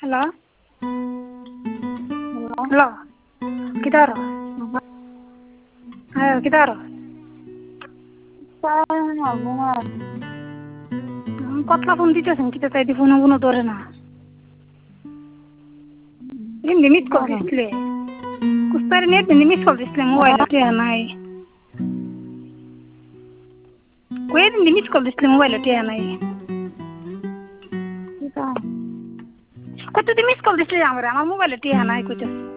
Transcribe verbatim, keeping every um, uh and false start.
Halo. Halo. Halo. Kita harus. Ayo kita harus. Saya ngabungan. Kotla phone দিতেছেন kita tadi phone phone ধরে না ini miss call দিছিলে কুস্তার net নি miss call দিছিলে mobile তে নাই কই নি miss call দিছিলে মোবাইল তে নাই Kita. কত দি miss call দিছিলে আমরা আমার মোবাইল তে নাই কইতে